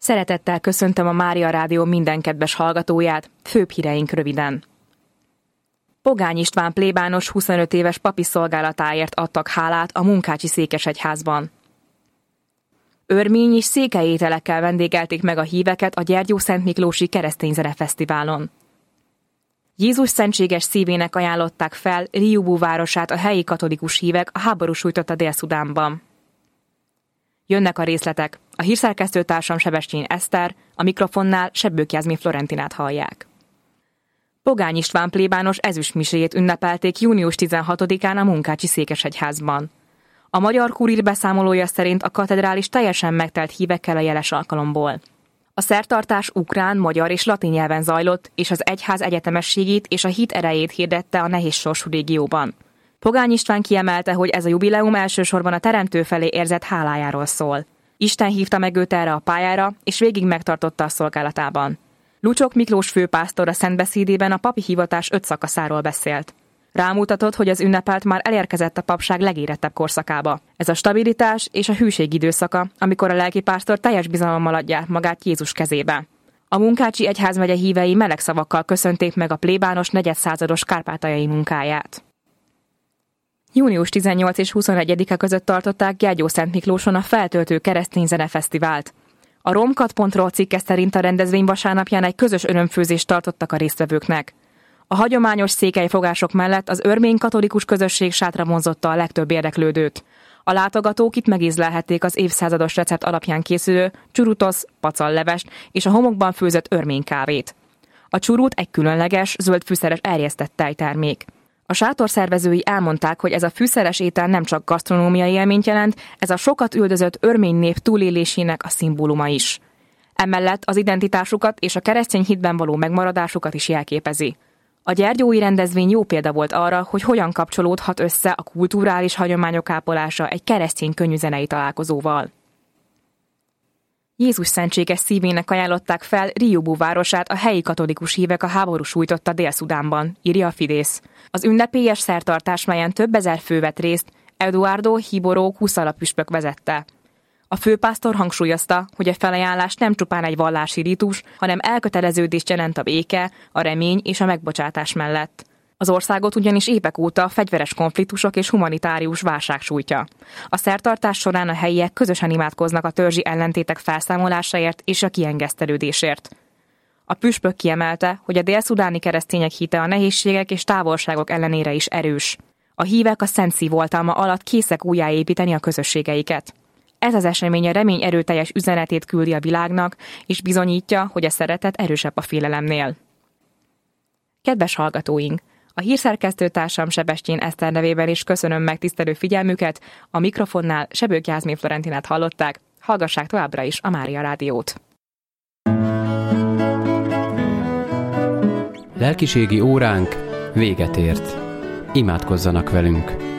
Szeretettel köszöntöm a Mária Rádió minden kedves hallgatóját, főbb híreink röviden. Pogány István plébános 25 éves papi szolgálatáért adtak hálát a Munkácsi Székesegyházban. Örmény és székely ételekkel vendégelték meg a híveket a Gyergyószentmiklósi Keresztény Zenefesztiválon. Jézus szentséges szívének ajánlották fel Riubú városát a helyi katolikus hívek a háború sújtotta Dél-Szudánban. Jönnek a részletek. A hírszerkesztőtársam Sebestyén Eszter, a mikrofonnál Sebbők Jászmin Florentinát hallják. Pogány István plébános ezüstmiséjét ünnepelték június 16-án a Munkácsi Székesegyházban. A Magyar Kurír beszámolója szerint a katedrális teljesen megtelt hívekkel a jeles alkalomból. A szertartás ukrán, magyar és latin nyelven zajlott, és az egyház egyetemességét és a hit erejét hirdette a nehéz sorsú régióban. Pogány István kiemelte, hogy ez a jubileum elsősorban a Teremtő felé érzett hálájáról szól. Isten hívta meg őt erre a pályára, és végig megtartotta a szolgálatában. Lucsok Miklós főpásztor a szentbeszédében a papi hivatás 5 szakaszáról beszélt. Rámutatott, hogy az ünnepelt már elérkezett a papság legérettebb korszakába. Ez a stabilitás és a hűség időszaka, amikor a lelkipásztor teljes bizalommal adja magát Jézus kezébe. A Munkácsi egyházmegye hívei meleg szavakkal köszönték meg a plébános negyedszázados kárpátaljai munkáját. Június 18 és 21-e között tartották Gyergyószentmiklóson a Feltöltő Keresztény Zenefesztivált. A romkat.ro cikke szerint a rendezvény vasárnapján egy közös örömfőzést tartottak a résztvevőknek. A hagyományos székelyfogások mellett az örmény katolikus közösség sátra vonzotta a legtöbb érdeklődőt. A látogatók itt megízlelhették az évszázados recept alapján készülő csurutosz, pacallevest és a homokban főzött örmény kávét. A csurut egy különleges, zöld fűszeres erjesztett tejtermék. A sátor szervezői elmondták, hogy ez a fűszeres étel nem csak gasztronómiai élményt jelent, ez a sokat üldözött örmény nép túlélésének a szimbóluma is. Emellett az identitásukat és a keresztény hitben való megmaradásukat is jelképezi. A gyergyói rendezvény jó példa volt arra, hogy hogyan kapcsolódhat össze a kulturális hagyományok ápolása egy keresztény könnyűzenei találkozóval. Jézus szentséges szívének ajánlották fel Riubú városát a helyi katolikus hívek a háború sújtotta Dél-Szudánban, írja a Fidesz. Az ünnepélyes szertartás, melyen több ezer fő vett részt, Eduardo Hiboró kuszalapüspök vezette. A főpásztor hangsúlyozta, hogy a felajánlás nem csupán egy vallási ritus, hanem elköteleződést jelent a béke, a remény és a megbocsátás mellett. Az országot ugyanis évek óta fegyveres konfliktusok és humanitárius válság sújtja. A szertartás során a helyiek közösen imádkoznak a törzsi ellentétek felszámolásáért és a kiengesztelődésért. A püspök kiemelte, hogy a dél-szudáni keresztények hite a nehézségek és távolságok ellenére is erős. A hívek a szent szív oltalma alatt készek újjáépíteni a közösségeiket. Ez az esemény a remény erőteljes üzenetét küldi a világnak, és bizonyítja, hogy a szeretet erősebb a félelemnél. Kedves hallgatóink! A hírszerkesztőtársam Sebestyén Eszter nevében is köszönöm megtisztelő figyelmüket, a mikrofonnál Sebbők Jászmin Florentinát hallották, hallgassák továbbra is a Mária Rádiót. Lelkiségi óránk véget ért. Imádkozzanak velünk!